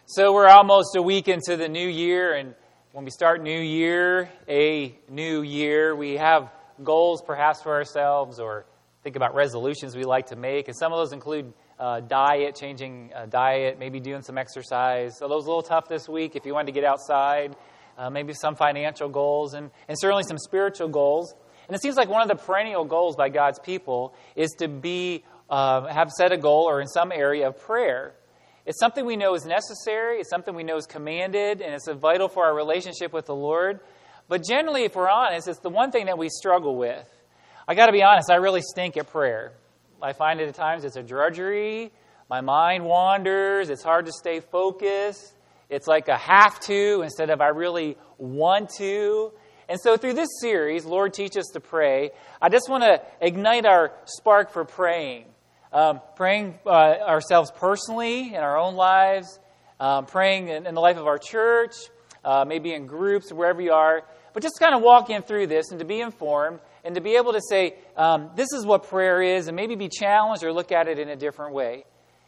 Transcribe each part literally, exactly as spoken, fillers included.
So we're almost a week into the new year, and when we start new year, a new year, we have goals perhaps for ourselves, or think about resolutions we like to make, and some of those include uh, diet, changing uh, diet, maybe doing some exercise. So those a little tough this week if you wanted to get outside, uh, maybe some financial goals, and, and certainly some spiritual goals. And it seems like one of the perennial goals by God's people is to be uh, have set a goal or in some area of prayer. It's something we know is necessary, it's something we know is commanded, and it's vital for our relationship with the Lord. But generally, if we're honest, it's the one thing that we struggle with. I got to be honest, I really stink at prayer. I find it at times it's a drudgery. My mind wanders. It's hard to stay focused. It's like a have to instead of I really want to. And so through this series, Lord Teach Us to Pray, I just want to ignite our spark for praying. Um, praying uh, ourselves personally in our own lives, um, praying in, in the life of our church, uh, maybe in groups, wherever you are. But just kind of walking through this and to be informed and to be able to say, um, this is what prayer is, and maybe be challenged or look at it in a different way.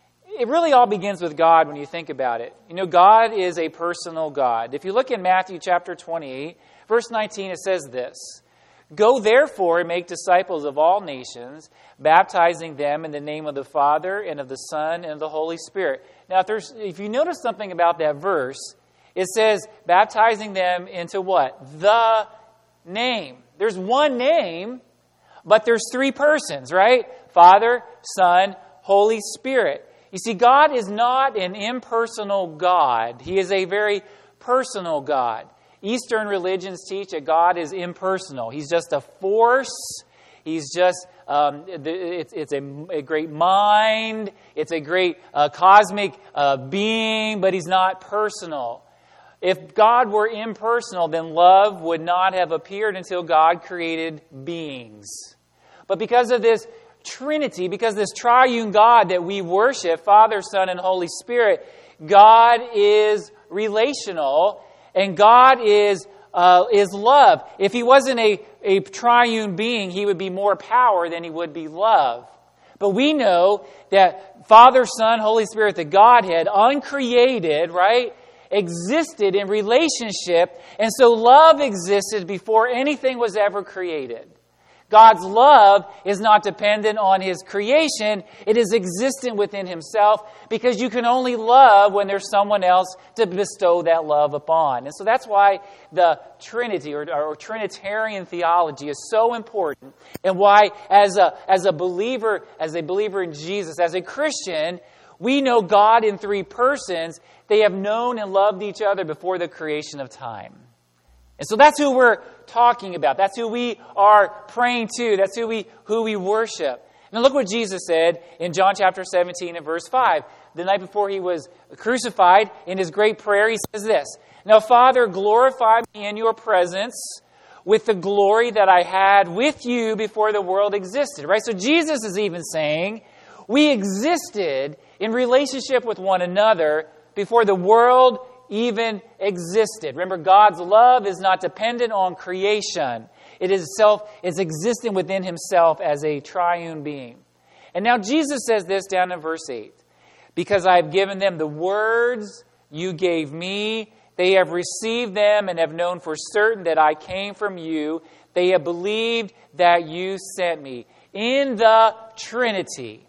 It really all begins with God when you think about it. You know, God is a personal God. If you look in Matthew chapter twenty-eight, verse nineteen, it says this: "Go therefore and make disciples of all nations, baptizing them in the name of the Father and of the Son and of the Holy Spirit." Now, if, there's, if you notice something about that verse, it says baptizing them into what? The name. There's one name, but there's three persons, right? Father, Son, Holy Spirit. You see, God is not an impersonal God. He is a very personal God. Eastern religions teach that God is impersonal. He's just a force. He's just, um, it's, it's a, a great mind. It's a great uh, cosmic uh, being, but He's not personal. If God were impersonal, then love would not have appeared until God created beings. But because of this Trinity, because of this triune God that we worship, Father, Son, and Holy Spirit, God is relational. And God is uh, is love. If He wasn't a, a triune being, He would be more power than He would be love. But we know that Father, Son, Holy Spirit, the Godhead, uncreated, right, existed in relationship. And so love existed before anything was ever created. God's love is not dependent on His creation. It is existent within Himself, because you can only love when there's someone else to bestow that love upon. And so that's why the Trinity or, or Trinitarian theology is so important, and why as a, as a believer, as a believer in Jesus, as a Christian, we know God in three persons. They have known and loved each other before the creation of time. And so that's who we're talking about. That's who we are praying to. That's who we who we worship. Now look what Jesus said in John chapter seventeen and verse five. The night before He was crucified, in His great prayer, He says this: "Now, Father, glorify me in your presence with the glory that I had with you before the world existed." Right? So Jesus is even saying we existed in relationship with one another before the world even existed. Remember, God's love is not dependent on creation. It is self, it's existent within Himself as a triune being. And now Jesus says this down in verse eight: "Because I have given them the words you gave me, they have received them and have known for certain that I came from you. They have believed that you sent me." In the Trinity,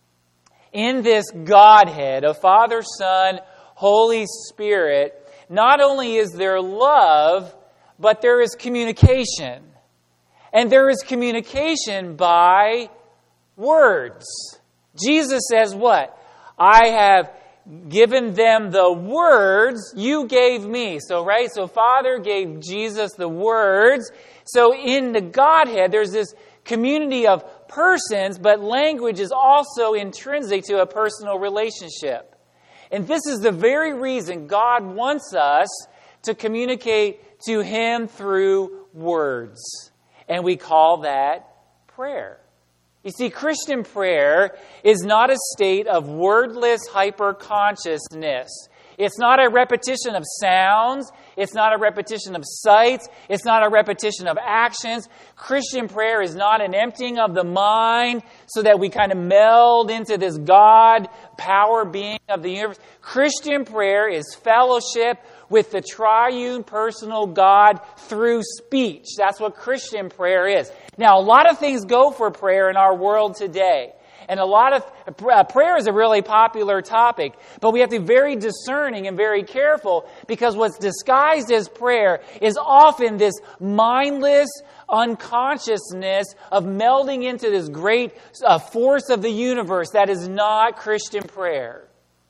in this Godhead of Father, Son, Holy Spirit, not only is there love, but there is communication. And there is communication by words. Jesus says what? "I have given them the words you gave me." So, right? So Father gave Jesus the words. So in the Godhead, there's this community of persons, but language is also intrinsic to a personal relationship. And this is the very reason God wants us to communicate to Him through words. And we call that prayer. You see, Christian prayer is not a state of wordless hyper-consciousness. It's not a repetition of sounds. It's not a repetition of sights. It's not a repetition of actions. Christian prayer is not an emptying of the mind so that we kind of meld into this God power being of the universe. Christian prayer is fellowship with the triune personal God through speech. That's what Christian prayer is. Now, a lot of things go for prayer in our world today. And a lot of uh, prayer is a really popular topic, but we have to be very discerning and very careful, because what's disguised as prayer is often this mindless unconsciousness of melding into this great uh, force of the universe. That is not Christian prayer.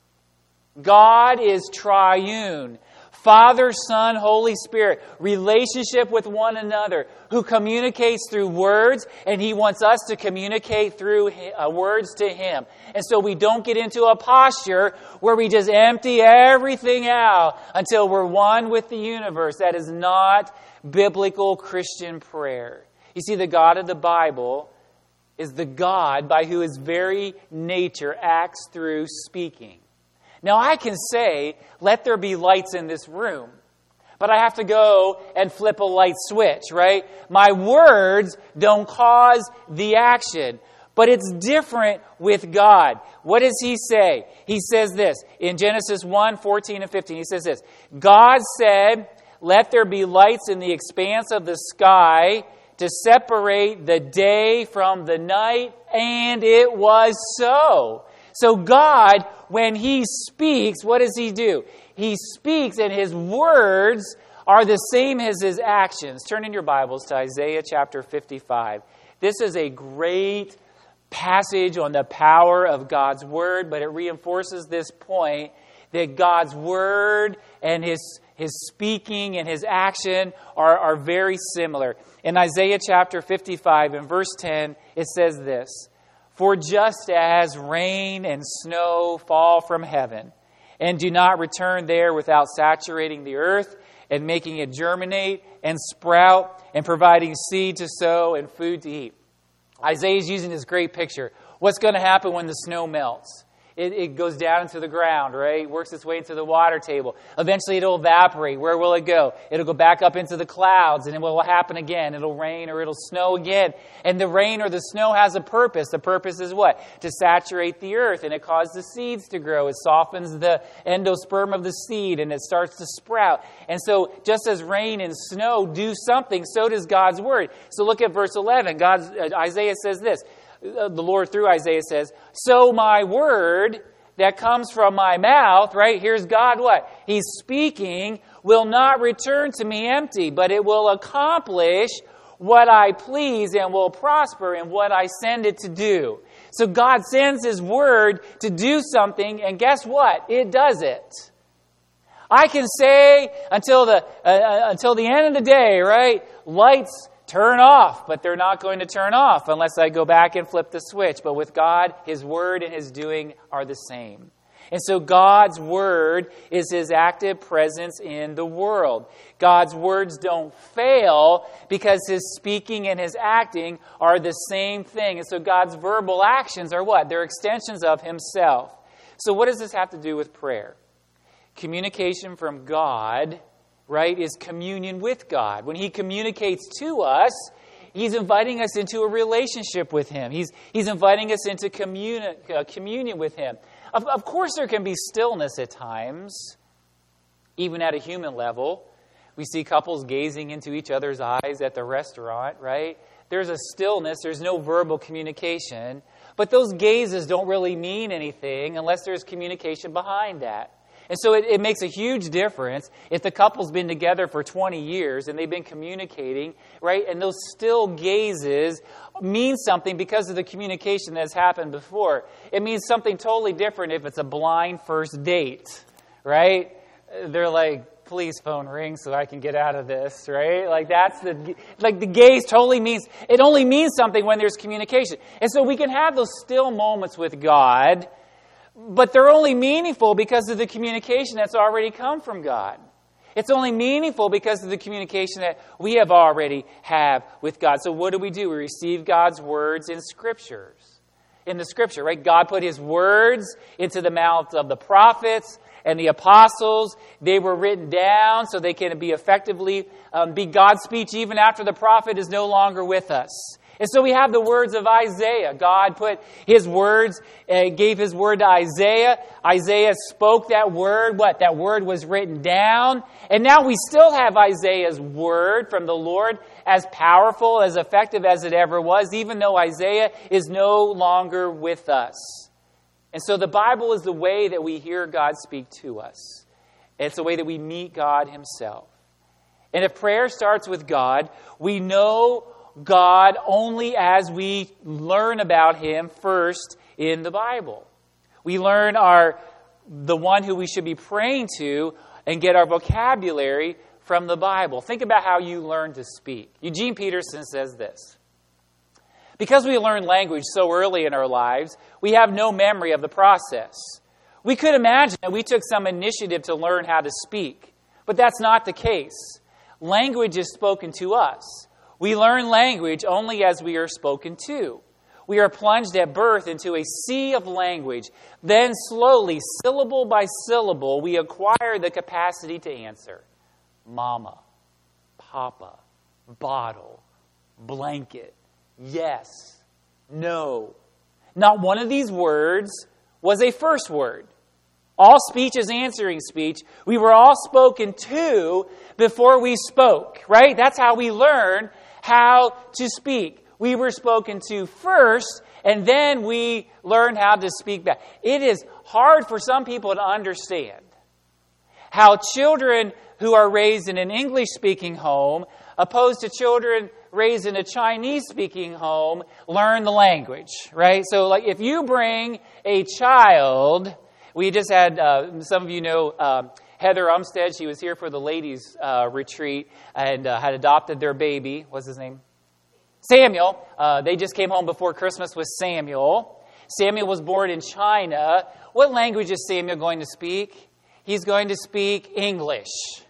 God is triune. Father, Son, Holy Spirit, relationship with one another, who communicates through words, and He wants us to communicate through uh, words to Him. And so we don't get into a posture where we just empty everything out until we're one with the universe. That is not biblical Christian prayer. You see, the God of the Bible is the God by whose His very nature acts through speaking. Now, I can say, let there be lights in this room, but I have to go and flip a light switch, right? My words don't cause the action, but it's different with God. What does He say? He says this in Genesis one, fourteen and fifteen. He says this, God said, let there be lights in the expanse of the sky to separate the day from the night, and it was so. So God, when He speaks, what does He do? He speaks, and His words are the same as His actions. Turn in your Bibles to Isaiah chapter fifty-five. This is a great passage on the power of God's Word, but it reinforces this point that God's Word and His, his speaking and His action are, are very similar. In Isaiah chapter fifty-five, in verse ten, it says this, for just as rain and snow fall from heaven and do not return there without saturating the earth and making it germinate and sprout and providing seed to sow and food to eat. Isaiah is using this great picture. What's going to happen when the snow melts? It, it goes down into the ground, right? Works its way into the water table. Eventually it'll evaporate. Where will it go? It'll go back up into the clouds, and then what will happen again? It'll rain or it'll snow again. And the rain or the snow has a purpose. The purpose is what? To saturate the earth, and it causes the seeds to grow. It softens the endosperm of the seed, and it starts to sprout. And so just as rain and snow do something, so does God's Word. So look at verse eleven. God's, uh, Isaiah says this. The Lord through Isaiah says, so my word that comes from my mouth, right? Here's God what? He's speaking, will not return to me empty, but it will accomplish what I please and will prosper in what I send it to do. So God sends His word to do something, and guess what? It does it. I can say until the uh, until the end of the day, right? Lights turn off, but they're not going to turn off unless I go back and flip the switch. But with God, His word and His doing are the same. And so God's word is His active presence in the world. God's words don't fail because His speaking and His acting are the same thing. And so God's verbal actions are what? They're extensions of Himself. So what does this have to do with prayer? Communication from God, right, is communion with God. When He communicates to us, He's inviting us into a relationship with Him. He's, he's inviting us into communi- uh, communion with Him. Of, of course, there can be stillness at times, even at a human level. We see couples gazing into each other's eyes at the restaurant, right? There's a stillness. There's no verbal communication. But those gazes don't really mean anything unless there's communication behind that. And so it, it makes a huge difference if the couple's been together for twenty years and they've been communicating, right? And those still gazes mean something because of the communication that's happened before. It means something totally different if it's a blind first date, right? They're like, please phone ring so I can get out of this, right? Like that's the, like the gaze totally means, it only means something when there's communication. And so we can have those still moments with God, but they're only meaningful because of the communication that's already come from God. It's only meaningful because of the communication that we have already have with God. So what do we do? We receive God's words in Scriptures. In the Scripture, right? God put His words into the mouths of the prophets, and the apostles. They were written down so they can be effectively um, be God's speech even after the prophet is no longer with us. And so we have the words of Isaiah. God put His words, uh, gave His word to Isaiah. Isaiah spoke that word. What? That word was written down. And now we still have Isaiah's word from the Lord, as powerful, as effective as it ever was, even though Isaiah is no longer with us. And so the Bible is the way that we hear God speak to us. It's the way that we meet God Himself. And if prayer starts with God, we know God only as we learn about Him first in the Bible. We learn our the one who we should be praying to and get our vocabulary from the Bible. Think about how you learn to speak. Eugene Peterson says this: because we learn language so early in our lives, we have no memory of the process. We could imagine that we took some initiative to learn how to speak, but that's not the case. Language is spoken to us. We learn language only as we are spoken to. We are plunged at birth into a sea of language. Then slowly, syllable by syllable, we acquire the capacity to answer. Mama, papa, bottle, blanket, yes, no. Not one of these words was a first word. All speech is answering speech. We were all spoken to before we spoke, right? That's how we learn how to speak. We were spoken to first, and then we learned how to speak back. It is hard for some people to understand how children who are raised in an English-speaking home, opposed to children raised in a Chinese-speaking home, learn the language, right? So, like, if you bring a child, we just had, uh, some of you know, um, Heather Umstead. She was here for the ladies' uh, retreat and uh, had adopted their baby. What's his name? Samuel. Uh, they just came home before Christmas with Samuel. Samuel was born in China. What language is Samuel going to speak? He's going to speak English.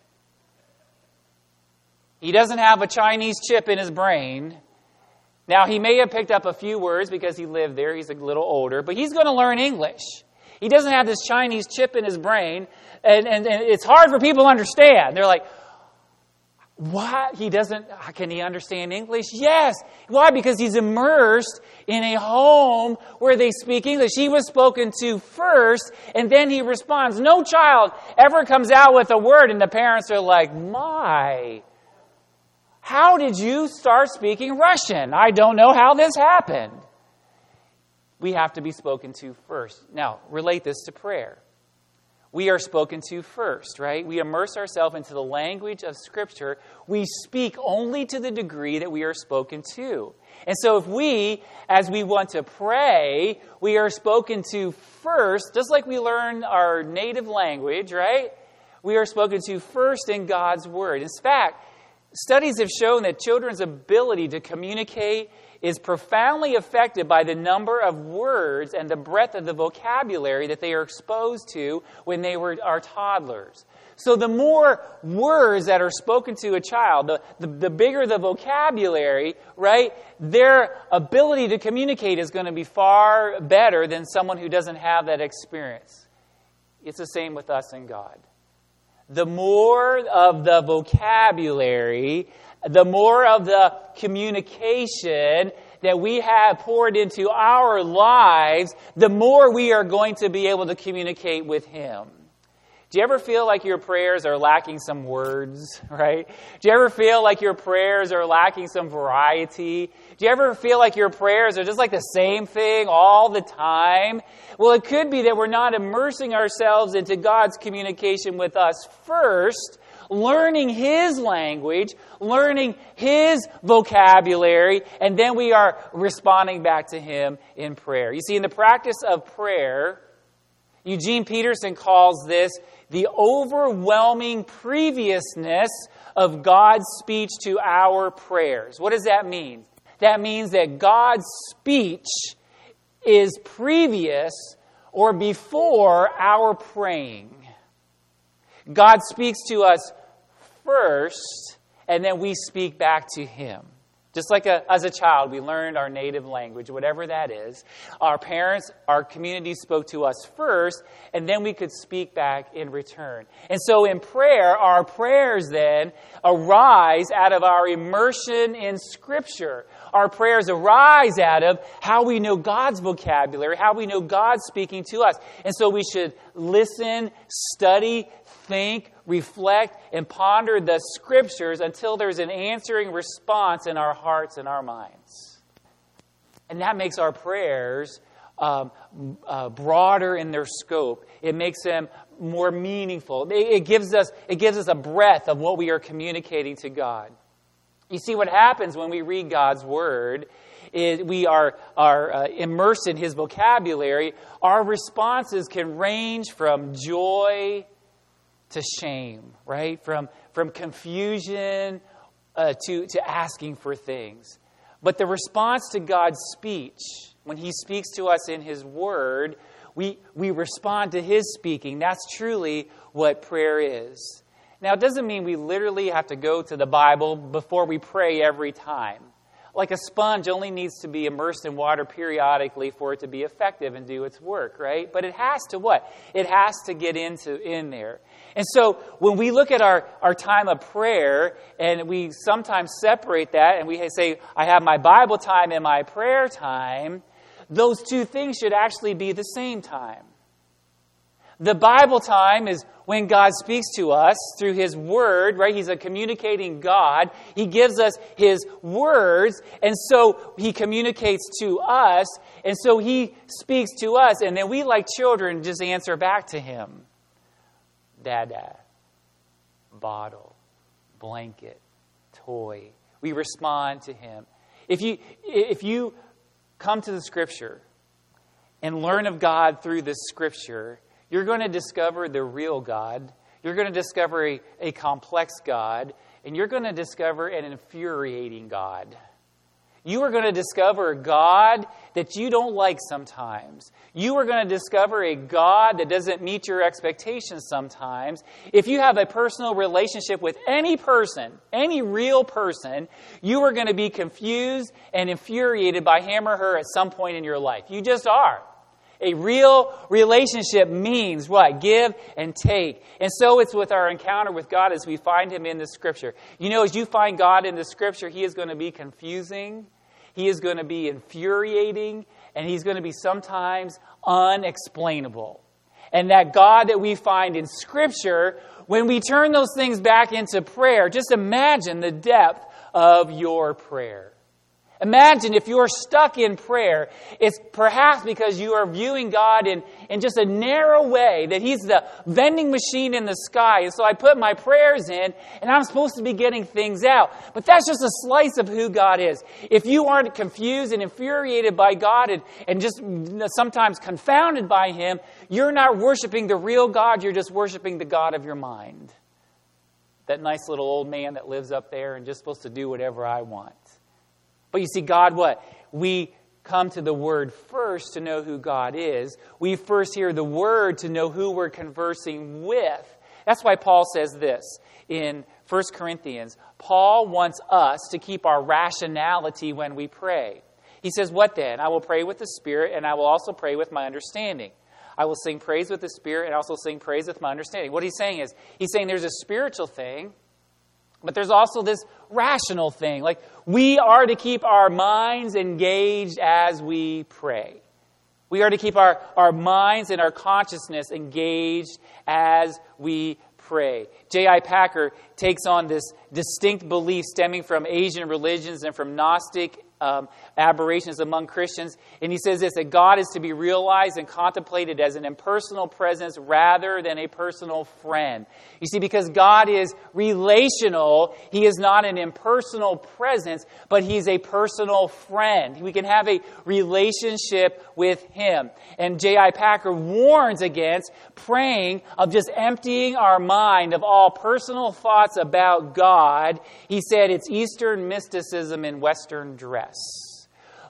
He doesn't have a Chinese chip in his brain. Now, he may have picked up a few words because he lived there. He's a little older. But he's going to learn English. He doesn't have this Chinese chip in his brain. And, and, and it's hard for people to understand. They're like, what? He doesn't, can he understand English? Yes. Why? Because he's immersed in a home where they speak English. He was spoken to first, and then he responds. No child ever comes out with a word, and the parents are like, my, how did you start speaking Russian? I don't know how this happened. We have to be spoken to first. Now, relate this to prayer. We are spoken to first, right? We immerse ourselves into the language of Scripture. We speak only to the degree that we are spoken to. And so if we, as we want to pray, we are spoken to first, just like we learn our native language, right? We are spoken to first in God's Word. In fact, studies have shown that children's ability to communicate is profoundly affected by the number of words and the breadth of the vocabulary that they are exposed to when they were, are toddlers. So the more words that are spoken to a child, the, the, the bigger the vocabulary, right, their ability to communicate is going to be far better than someone who doesn't have that experience. It's the same with us and God. The more of the vocabulary, the more of the communication that we have poured into our lives, the more we are going to be able to communicate with Him. Do you ever feel like your prayers are lacking some words, right? Do you ever feel like your prayers are lacking some variety? Do you ever feel like your prayers are just like the same thing all the time? Well, it could be that we're not immersing ourselves into God's communication with us first, learning His language, learning His vocabulary, and then we are responding back to Him in prayer. You see, in the practice of prayer, Eugene Peterson calls this the overwhelming previousness of God's speech to our prayers. What does that mean? That means that God's speech is previous or before our praying. God speaks to us first, and then we speak back to Him. Just like a, as a child, we learned our native language, whatever that is. Our parents, our community spoke to us first, and then we could speak back in return. And so in prayer, our prayers then arise out of our immersion in Scripture. Our prayers arise out of how we know God's vocabulary, how we know God speaking to us. And so we should listen, study, think, reflect, and ponder the Scriptures until there's an answering response in our hearts and our minds. And that makes our prayers um, uh, broader in their scope. It makes them more meaningful. It, it gives us, it gives us a breadth of what we are communicating to God. You see, what happens when we read God's Word is we are, are uh, immersed in His vocabulary. Our responses can range from joy to shame, right? From, from confusion uh, to, to asking for things. But the response to God's speech, when He speaks to us in His Word, we, we respond to His speaking. That's truly what prayer is. Now, it doesn't mean we literally have to go to the Bible before we pray every time. Like a sponge only needs to be immersed in water periodically for it to be effective and do its work, right? But it has to what? It has to get into in there. And so when we look at our, our time of prayer, and we sometimes separate that, and we say, I have my Bible time and my prayer time, those two things should actually be the same time. The Bible time is when God speaks to us through His Word, right? He's a communicating God. He gives us His words, and so He communicates to us, and so He speaks to us, and then we, like children, just answer back to Him. Dada, bottle, blanket, toy. We respond to Him. If you, if you come to the Scripture and learn of God through the Scripture, you're going to discover the real God. You're going to discover a, a complex God. And you're going to discover an infuriating God. You are going to discover a God that you don't like sometimes. You are going to discover a God that doesn't meet your expectations sometimes. If you have a personal relationship with any person, any real person, you are going to be confused and infuriated by him or her at some point in your life. You just are. A real relationship means what? Give and take. And so it's with our encounter with God as we find Him in the Scripture. You know, as you find God in the Scripture, He is going to be confusing. He is going to be infuriating. And He's going to be sometimes unexplainable. And that God that we find in Scripture, when we turn those things back into prayer, just imagine the depth of your prayer. Imagine if you're stuck in prayer, it's perhaps because you are viewing God in, in just a narrow way, that He's the vending machine in the sky. And so I put my prayers in, and I'm supposed to be getting things out. But that's just a slice of who God is. If you aren't confused and infuriated by God and, and just sometimes confounded by Him, you're not worshiping the real God, you're just worshiping the God of your mind. That nice little old man that lives up there and just supposed to do whatever I want. But you see, God, what? We come to the Word first to know who God is. We first hear the Word to know who we're conversing with. That's why Paul says this in First Corinthians. Paul wants us to keep our rationality when we pray. He says, what then? I will pray with the Spirit, and I will also pray with my understanding. I will sing praise with the Spirit, and also sing praise with my understanding. What he's saying is, he's saying there's a spiritual thing, but there's also this rational thing. Like, we are to keep our minds engaged as we pray. We are to keep our, our minds and our consciousness engaged as we pray. J I Packer takes on this distinct belief stemming from Asian religions and from Gnostic Um, aberrations among Christians. And he says this, that God is to be realized and contemplated as an impersonal presence rather than a personal friend. You see, because God is relational, He is not an impersonal presence, but He's a personal friend. We can have a relationship with Him. And J I Packer warns against praying of just emptying our mind of all personal thoughts about God. He said it's Eastern mysticism in Western dress.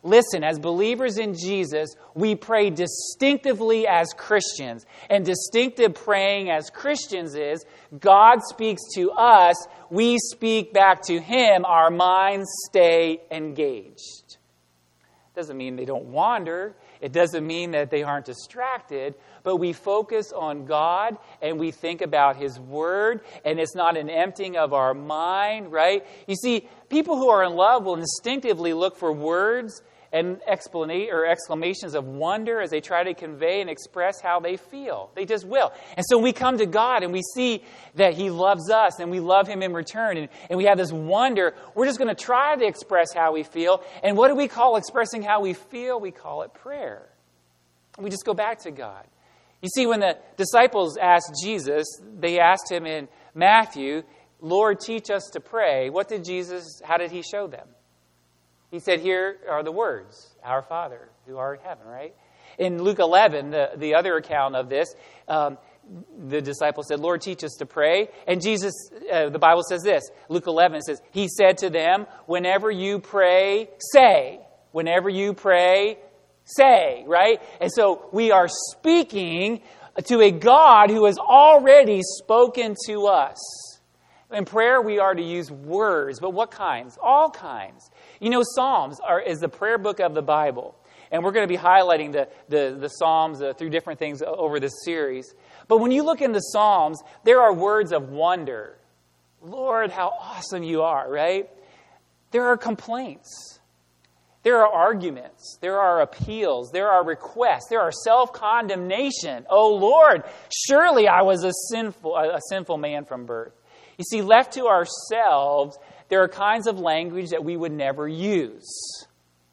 Listen, as believers in Jesus, we pray distinctively as Christians. And distinctive praying as Christians is, God speaks to us, we speak back to Him, our minds stay engaged. Doesn't mean they don't wander. It doesn't mean that they aren't distracted, but we focus on God and we think about His Word, and it's not an emptying of our mind, right? You see, people who are in love will instinctively look for words and explanation or exclamations of wonder as they try to convey and express how they feel. They just will. And so we come to God and we see that He loves us and we love Him in return. And, and we have this wonder. We're just going to try to express how we feel. And what do we call expressing how we feel? We call it prayer. We just go back to God. You see, when the disciples asked Jesus, they asked Him in Matthew, Lord, teach us to pray. What did Jesus, how did He show them? He said, here are the words, our Father, who art in heaven, right? In Luke eleven, the, the other account of this, um, the disciples said, Lord, teach us to pray. And Jesus, uh, the Bible says this, Luke eleven says, He said to them, whenever you pray, say. Whenever you pray, say, right? And so we are speaking to a God who has already spoken to us. In prayer, we are to use words, but what kinds? All kinds. You know, Psalms are is the prayer book of the Bible. And we're going to be highlighting the, the, the Psalms uh, through different things over this series. But when you look in the Psalms, there are words of wonder. Lord, how awesome you are, right? There are complaints. There are arguments. There are appeals. There are requests. There are self-condemnation. Oh, Lord, surely I was a sinful, a sinful man from birth. You see, left to ourselves, there are kinds of language that we would never use.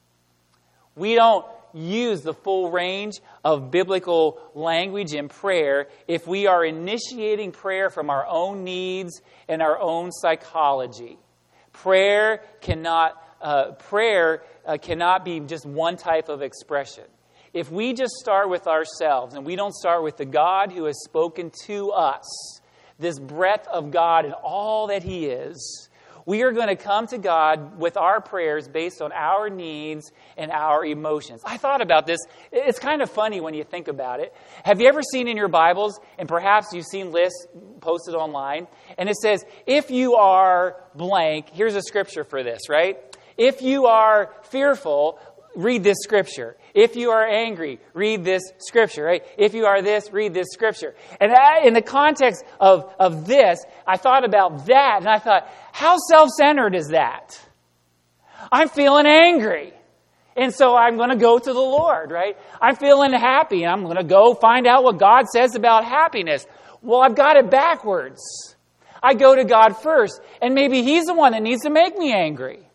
We don't use the full range of biblical language in prayer if we are initiating prayer from our own needs and our own psychology. Prayer cannot, uh, prayer uh, cannot be just one type of expression. If we just start with ourselves and we don't start with the God who has spoken to us, this breadth of God and all that He is, we are going to come to God with our prayers based on our needs and our emotions. I thought about this. It's kind of funny when you think about it. Have you ever seen in your Bibles, and perhaps you've seen lists posted online, and it says, if you are blank, here's a scripture for this, right? If you are fearful, read this scripture. If you are angry, read this scripture, right? If you are this, read this scripture. And I, in the context of, of this, I thought about that, and I thought, how self-centered is that? I'm feeling angry, and so I'm going to go to the Lord, right? I'm feeling happy, and I'm going to go find out what God says about happiness. Well, I've got it backwards. I go to God first, and maybe He's the one that needs to make me angry.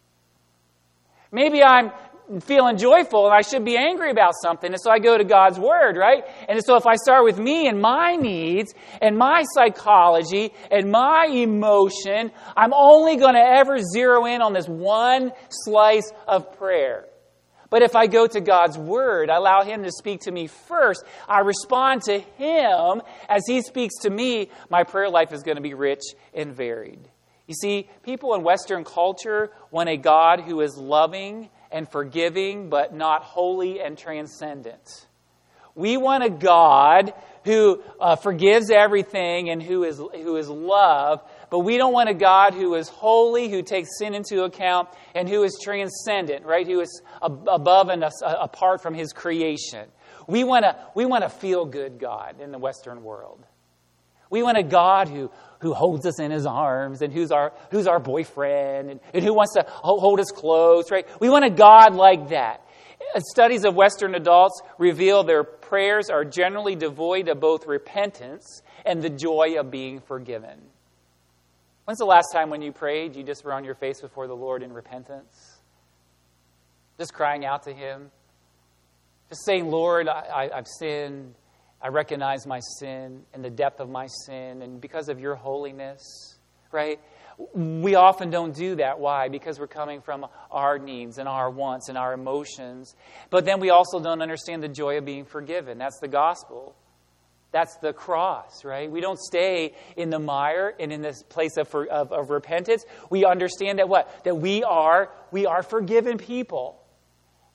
Maybe I'm feeling joyful and I should be angry about something. And so I go to God's Word, right? And so if I start with me and my needs and my psychology and my emotion, I'm only going to ever zero in on this one slice of prayer. But if I go to God's Word, I allow Him to speak to me first, I respond to Him as He speaks to me, my prayer life is going to be rich and varied. You see, people in Western culture want a God who is loving and forgiving, but not holy and transcendent. We want a God who uh, forgives everything and who is who is love, but we don't want a God who is holy, who takes sin into account, and who is transcendent, right? Who is ab- above and uh, apart from His creation. We want a we want a feel-good God in the Western world. We want a God who, who holds us in His arms and who's our who's our boyfriend and, and who wants to hold us close, right? We want a God like that. Studies of Western adults reveal their prayers are generally devoid of both repentance and the joy of being forgiven. When's the last time when you prayed, you just were on your face before the Lord in repentance? Just crying out to Him? Just saying, Lord, I, I, I've sinned. I recognize my sin and the depth of my sin, and because of your holiness, right? We often don't do that. Why? Because we're coming from our needs and our wants and our emotions. But then we also don't understand the joy of being forgiven. That's the gospel. That's the cross, right? We don't stay in the mire and in this place of, of, of repentance. We understand that what? That we are, we are forgiven people.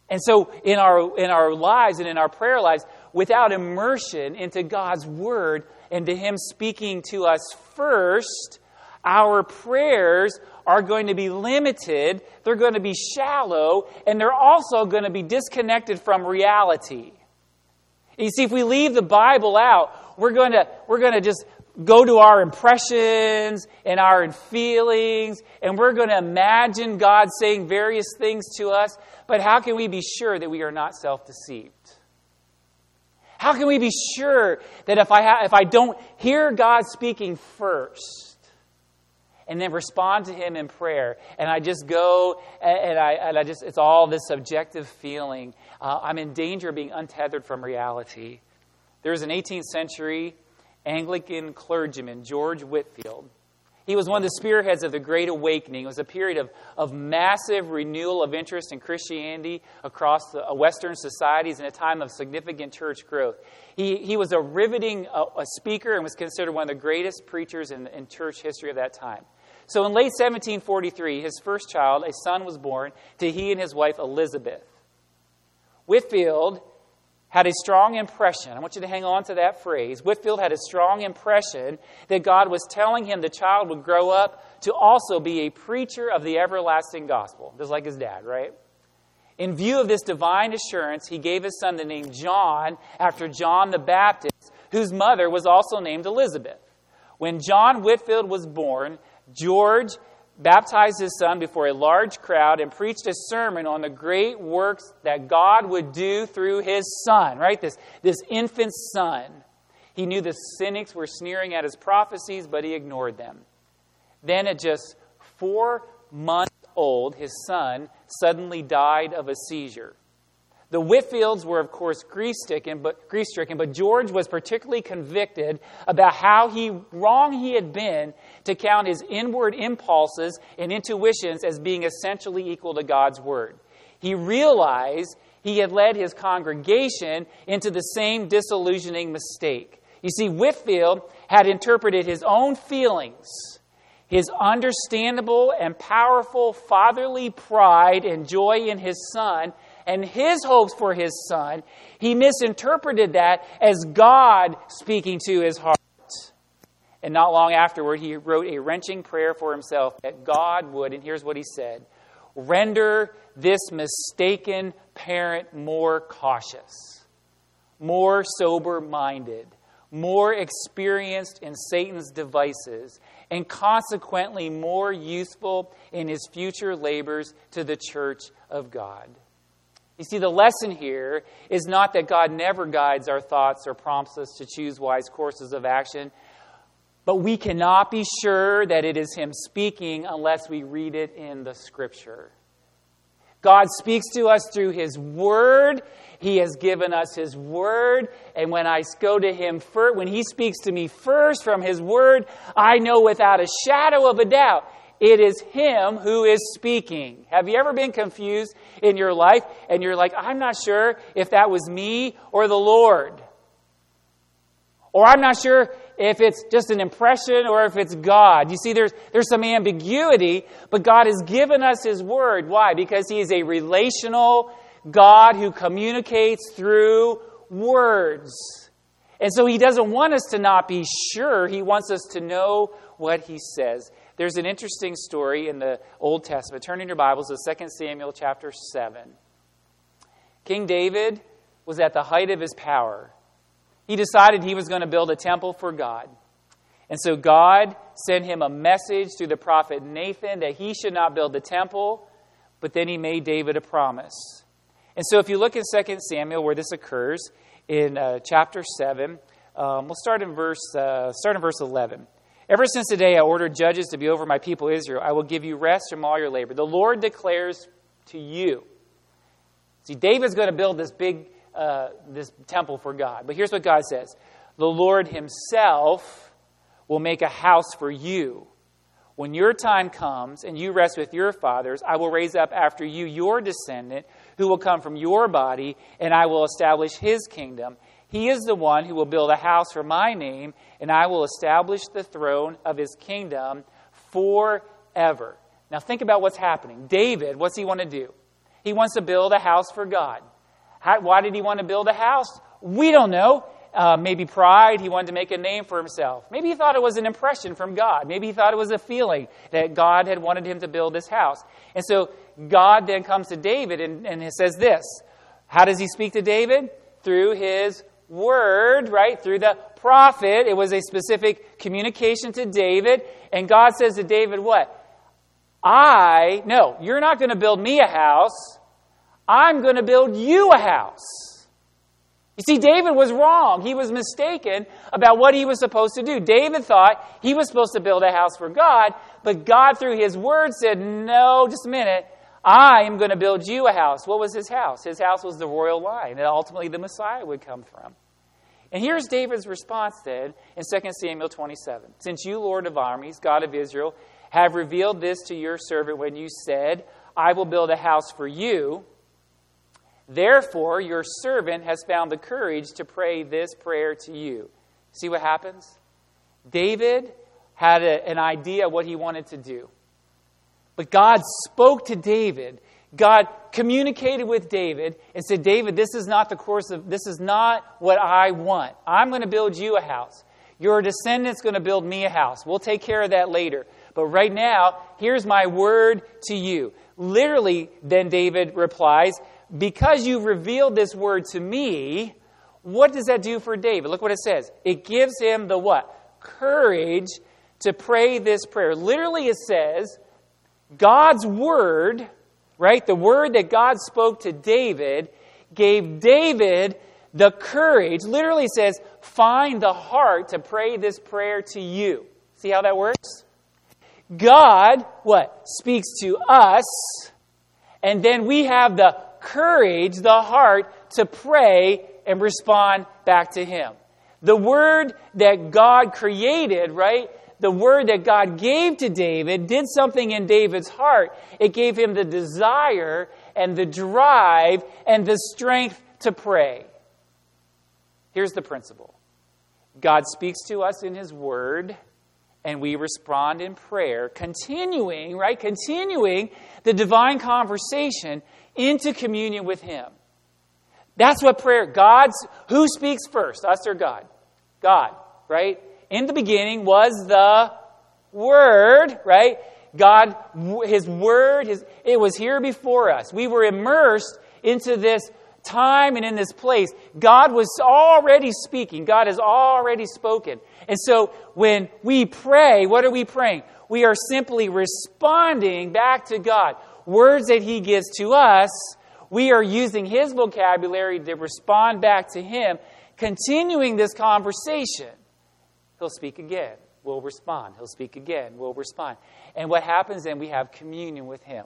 And so in our in our lives and in our prayer lives, without immersion into God's Word and to Him speaking to us first, our prayers are going to be limited, they're going to be shallow, and they're also going to be disconnected from reality. You see, if we leave the Bible out, we're going to we're going to just go to our impressions and our feelings, and we're going to imagine God saying various things to us. But how can we be sure that we are not self-deceived? How can we be sure that if I ha- if I don't hear God speaking first, and then respond to Him in prayer, and I just go, and, and I and I just it's all this subjective feeling, uh, I'm in danger of being untethered from reality. There was an eighteenth century Anglican clergyman, George Whitefield. He was one of the spearheads of the Great Awakening. It was a period of, of massive renewal of interest in Christianity across the Western societies in a time of significant church growth. He, he was a riveting uh, a speaker and was considered one of the greatest preachers in, in church history of that time. So in late seventeen forty-three, his first child, a son, was born to he and his wife Elizabeth. Whitefield had a strong impression. I want you to hang on to that phrase. Whitefield had a strong impression that God was telling him the child would grow up to also be a preacher of the everlasting gospel, just like his dad, right? In view of this divine assurance, he gave his son the name John after John the Baptist, whose mother was also named Elizabeth. When John Whitefield was born, George baptized his son before a large crowd and preached a sermon on the great works that God would do through his son, right? This, this infant son. He knew the cynics were sneering at his prophecies, but he ignored them. Then at just four months old, his son suddenly died of a seizure. The Whitefields were, of course, grief-stricken, but, grief-stricken, but George was particularly convicted about how he wrong he had been to count his inward impulses and intuitions as being essentially equal to God's Word. He realized he had led his congregation into the same disillusioning mistake. You see, Whitefield had interpreted his own feelings, his understandable and powerful fatherly pride and joy in his son, and his hopes for his son. He misinterpreted that as God speaking to his heart. And not long afterward, he wrote a wrenching prayer for himself that God would, and here's what he said, render this mistaken parent more cautious, more sober-minded, more experienced in Satan's devices, and consequently more useful in his future labors to the church of God. You see, the lesson here is not that God never guides our thoughts or prompts us to choose wise courses of action, but we cannot be sure that it is Him speaking unless we read it in the Scripture. God speaks to us through His Word. He has given us His Word. And when I go to Him first, when He speaks to me first from His Word, I know without a shadow of a doubt it is Him who is speaking. Have you ever been confused in your life and you're like, I'm not sure if that was me or the Lord? Or I'm not sure if it's just an impression or if it's God. You see, there's, there's some ambiguity, but God has given us His Word. Why? Because He is a relational God who communicates through words. And so He doesn't want us to not be sure. He wants us to know what He says. There's an interesting story in the Old Testament. Turn in your Bibles to Second Samuel chapter seven. King David was at the height of his power. He decided he was going to build a temple for God. And so God sent him a message through the prophet Nathan that he should not build the temple, but then He made David a promise. And so if you look in Second Samuel where this occurs, in uh, chapter seven, um, we'll start in verse uh, start in verse eleven. Ever since the day I ordered judges to be over my people Israel, I will give you rest from all your labor. The Lord declares to you. See, David's going to build this big uh, this temple for God. But here's what God says. The Lord Himself will make a house for you. When your time comes and you rest with your fathers, I will raise up after you your descendant who will come from your body, and I will establish His kingdom. He is the one who will build a house for my name, and I will establish the throne of His kingdom forever. Now think about what's happening. David, what's he want to do? He wants to build a house for God. How, why did he want to build a house? We don't know. Uh, maybe pride. He wanted to make a name for himself. Maybe he thought it was an impression from God. Maybe he thought it was a feeling that God had wanted him to build this house. And so God then comes to David and, and he says this. How does he speak to David? Through his word, right? Through the prophet. It was a specific communication to David. And God says to David, what? I, no, you're not going to build me a house. I'm going to build you a house. You see, David was wrong. He was mistaken about what he was supposed to do. David thought he was supposed to build a house for God, but God, through his word, said, no, just a minute, I am going to build you a house. What was his house? His house was the royal line that ultimately the Messiah would come from. And here's David's response then in Second Samuel twenty-seven. Since you, Lord of armies, God of Israel, have revealed this to your servant when you said, I will build a house for you, therefore, your servant has found the courage to pray this prayer to you. See what happens? David had a, an idea of what he wanted to do. But God spoke to David. God communicated with David and said, David, this is not the course of, this is not what I want. I'm going to build you a house. Your descendant's going to build me a house. We'll take care of that later. But right now, here's my word to you. Literally, then David replies, because you've revealed this word to me, what does that do for David? Look what it says. It gives him the what? Courage to pray this prayer. Literally it says, God's word, right? The word that God spoke to David gave David the courage. Literally it says, find the heart to pray this prayer to you. See how that works? God, what? Speaks to us, and then we have the courage, the heart, to pray and respond back to Him. The word that God created, right? The word that God gave to David did something in David's heart. It gave him the desire and the drive and the strength to pray. Here's the principle. God speaks to us in His word, and we respond in prayer, continuing, right? Continuing the divine conversation into communion with Him. That's what prayer, God's, who speaks first, us or God? God, right? In the beginning was the Word, right? God, His Word, His, it was here before us. We were immersed into this time and in this place. God was already speaking. God has already spoken. And so when we pray, what are we praying? We are simply responding back to God. Words that He gives to us, we are using His vocabulary to respond back to Him, continuing this conversation. He'll speak again. We'll respond. He'll speak again. We'll respond. And what happens then? We have communion with Him.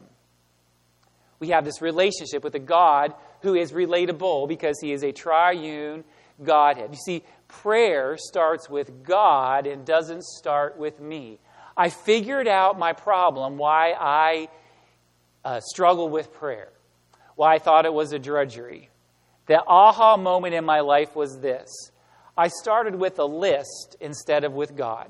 We have this relationship with a God who is relatable because He is a triune Godhead. You see, prayer starts with God and doesn't start with me. I figured out my problem, why I uh, struggle with prayer, why I thought it was a drudgery. The aha moment in my life was this. I started with a list instead of with God.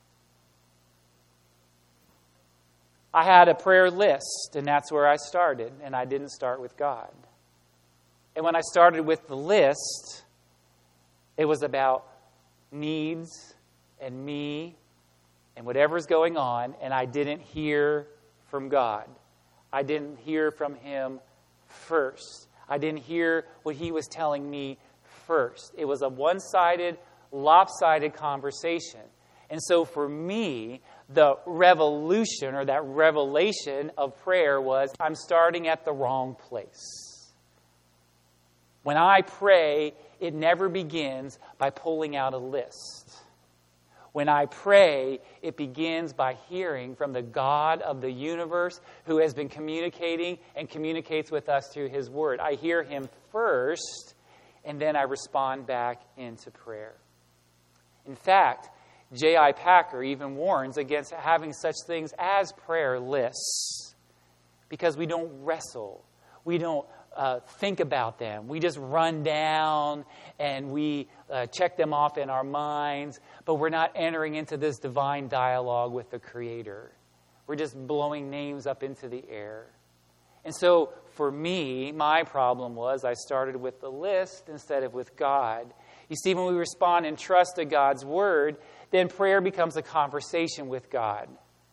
I had a prayer list, and that's where I started, and I didn't start with God. And when I started with the list, it was about needs and me and whatever's going on, and I didn't hear from God. I didn't hear from Him first. I didn't hear what He was telling me first. It was a one-sided, lopsided conversation. And so for me, the revolution or that revelation of prayer was I'm starting at the wrong place. When I pray, it never begins by pulling out a list. When I pray, it begins by hearing from the God of the universe who has been communicating and communicates with us through His Word. I hear Him first, and then I respond back into prayer. In fact, J I Packer even warns against having such things as prayer lists because we don't wrestle. We don't uh, think about them. We just run down and we uh, check them off in our minds, but we're not entering into this divine dialogue with the Creator. We're just blowing names up into the air. And so for me, my problem was I started with the list instead of with God. You see, when we respond in trust to God's word, then prayer becomes a conversation with God.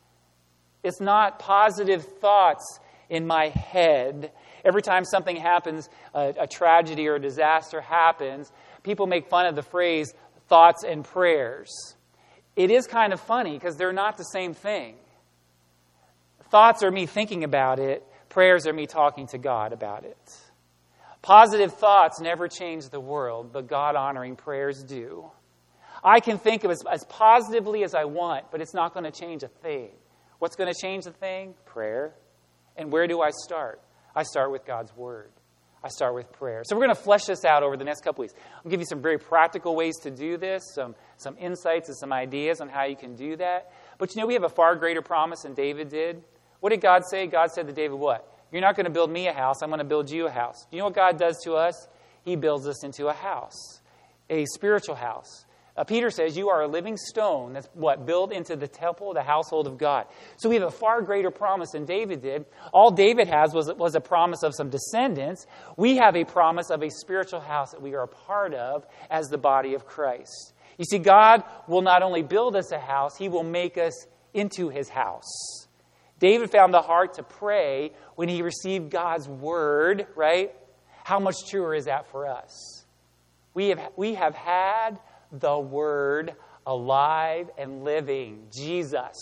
It's not positive thoughts in my head. Every time something happens, a, a tragedy or a disaster happens, people make fun of the phrase thoughts and prayers. It is kind of funny because they're not the same thing. Thoughts are me thinking about it. Prayers are me talking to God about it. Positive thoughts never change the world, but God-honoring prayers do. I can think of it as, as positively as I want, but it's not going to change a thing. What's going to change the thing? Prayer. And where do I start? I start with God's word. I start with prayer. So we're going to flesh this out over the next couple weeks. I'll give you some very practical ways to do this, some, some insights and some ideas on how you can do that. But you know, we have a far greater promise than David did. What did God say? God said to David, what? You're not going to build me a house. I'm going to build you a house. Do you know what God does to us? He builds us into a house, a spiritual house. Uh, Peter says, you are a living stone that's what? Built into the temple, the household of God. So we have a far greater promise than David did. All David has was, was a promise of some descendants. We have a promise of a spiritual house that we are a part of as the body of Christ. You see, God will not only build us a house, He will make us into His house. David found the heart to pray when he received God's word, right? How much truer is that for us? We have, we have had the Word alive and living, Jesus.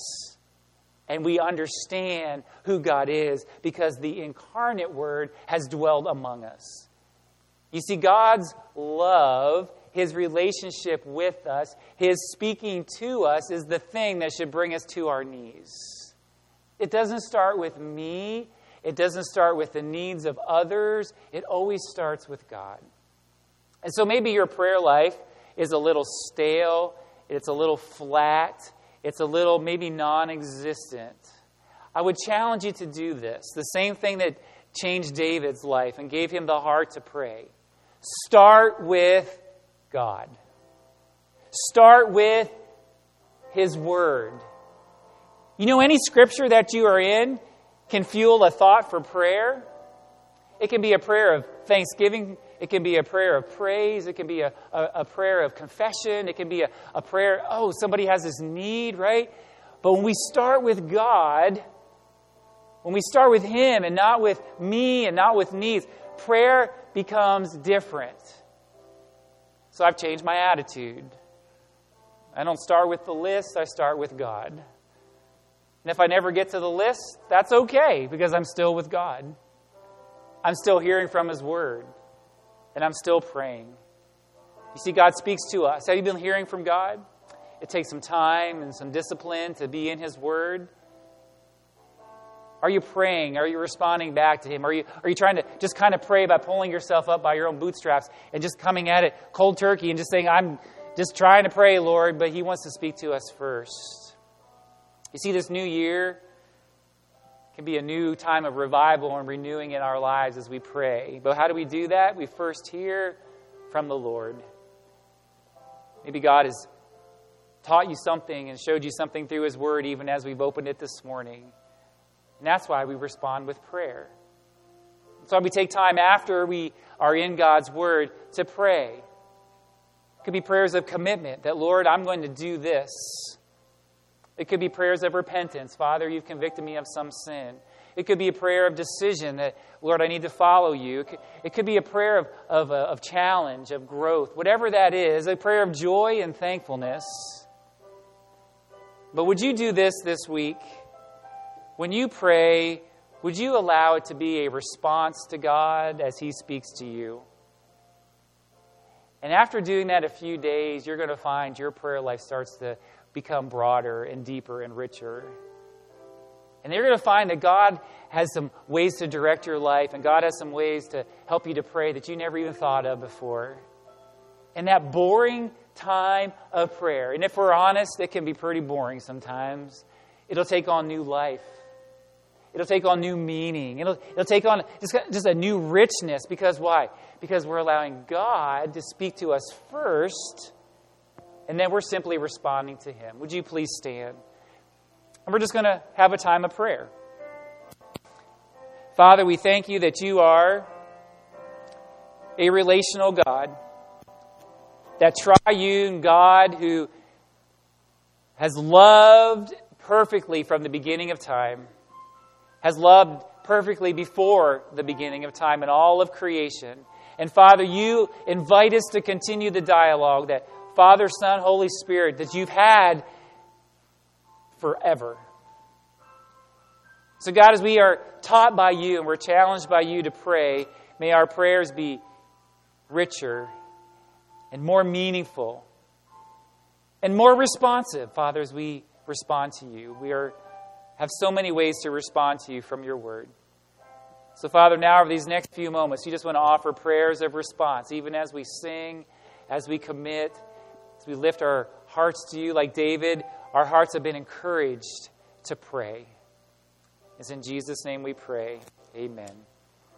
And we understand who God is because the incarnate Word has dwelled among us. You see, God's love, His relationship with us, His speaking to us is the thing that should bring us to our knees. It doesn't start with me. It doesn't start with the needs of others. It always starts with God. And so maybe your prayer life is a little stale, it's a little flat, it's a little maybe non-existent. I would challenge you to do this. The same thing that changed David's life and gave him the heart to pray. Start with God. Start with His Word. You know, any scripture that you are in can fuel a thought for prayer. It can be a prayer of thanksgiving. It can be a prayer of praise. It can be a, a, a prayer of confession. It can be a, a prayer, oh, somebody has this need, right? But when we start with God, when we start with Him and not with me and not with needs, prayer becomes different. So I've changed my attitude. I don't start with the list. I start with God. And if I never get to the list, that's okay because I'm still with God. I'm still hearing from His Word. And I'm still praying. You see, God speaks to us. Have you been hearing from God? It takes some time and some discipline to be in His Word. Are you praying? Are you responding back to Him? Are you, are you trying to just kind of pray by pulling yourself up by your own bootstraps and just coming at it cold turkey and just saying, I'm just trying to pray, Lord, but He wants to speak to us first. You see, this new year can be a new time of revival and renewing in our lives as we pray. But how do we do that? We first hear from the Lord. Maybe God has taught you something and showed you something through His Word even as we've opened it this morning. And that's why we respond with prayer. That's why we take time after we are in God's Word to pray. It could be prayers of commitment that, Lord, I'm going to do this. It could be prayers of repentance. Father, you've convicted me of some sin. It could be a prayer of decision that, Lord, I need to follow you. It could, it could be a prayer of, of, uh, of challenge, of growth. Whatever that is, a prayer of joy and thankfulness. But would you do this this week? When you pray, would you allow it to be a response to God as He speaks to you? And after doing that a few days, you're going to find your prayer life starts to become broader and deeper and richer. And you're going to find that God has some ways to direct your life, and God has some ways to help you to pray that you never even thought of before. And that boring time of prayer, and if we're honest, it can be pretty boring sometimes, it'll take on new life. It'll take on new meaning. It'll, it'll take on just, just a new richness. Because why? Because we're allowing God to speak to us first, and then we're simply responding to Him. Would you please stand? And we're just going to have a time of prayer. Father, we thank you that you are a relational God, that triune God who has loved perfectly from the beginning of time, has loved perfectly before the beginning of time and all of creation. And Father, you invite us to continue the dialogue that Father, Son, Holy Spirit, that you've had forever. So God, as we are taught by you and we're challenged by you to pray, may our prayers be richer and more meaningful and more responsive, Father, as we respond to you. We are have so many ways to respond to you from your word. So, Father, now over these next few moments, you just want to offer prayers of response, even as we sing, as we commit, as we lift our hearts to you like David. Our hearts have been encouraged to pray. It's in Jesus' name we pray. Amen.